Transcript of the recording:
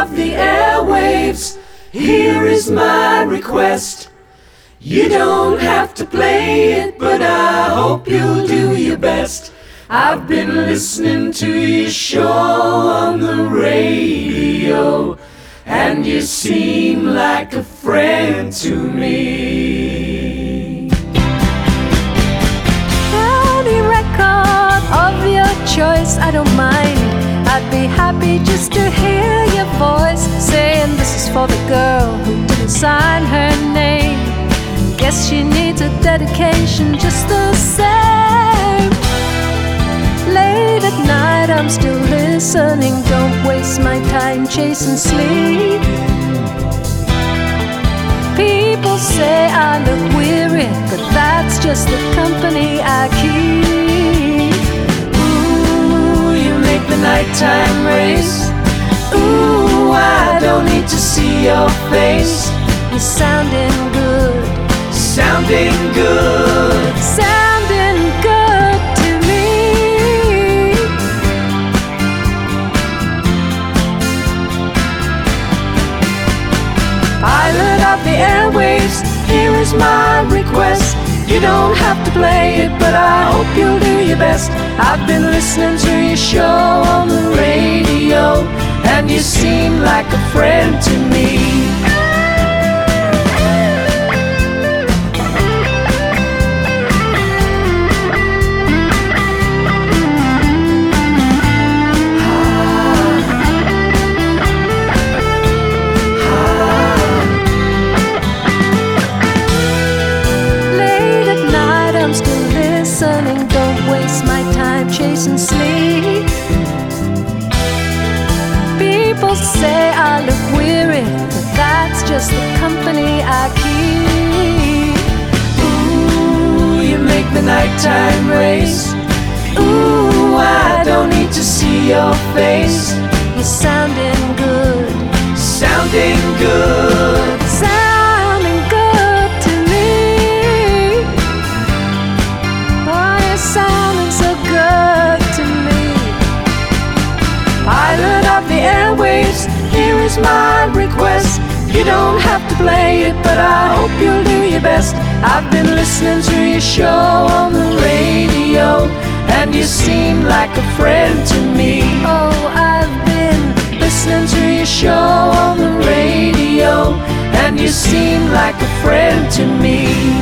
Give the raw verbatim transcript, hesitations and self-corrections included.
of the airwaves, here is my request. You don't have to play it, but I hope you'll do your best. I've been listening to your show on the radio, and you seem like a friend to me. Any record of your choice, I don't mind. I'd be happy just to hear your voice saying this is for the girl who didn't sign her name. Guess she needs a dedication just the same. Late at night I'm still listening. Don't waste my time chasing sleep. People say I look weary, but that's just the company I keep. Ooh, you make the nighttime race. Ooh, I don't need to see your face. You're sounding good, sounding good, sounding good to me. Pilot of the airwaves, here is my request. You don't have to play it, but I hope you'll do your best. I've been listening to your show on the radio, and you seem like a friend to me. Don't waste my time chasing sleep. People say I look weary, but that's just the company I keep. Ooh, you make the nighttime race. Ooh, I don't need to see your face. You're sounding good, sounding good, sounding good to me. Sounding so good to me. Pilot of the airwaves, here is my request. You don't have to play it, but I hope you'll do your best. I've been listening to your show on the radio, and you seem like a friend to me. Oh, I've been listening to your show on the radio, and you seem like a friend to me.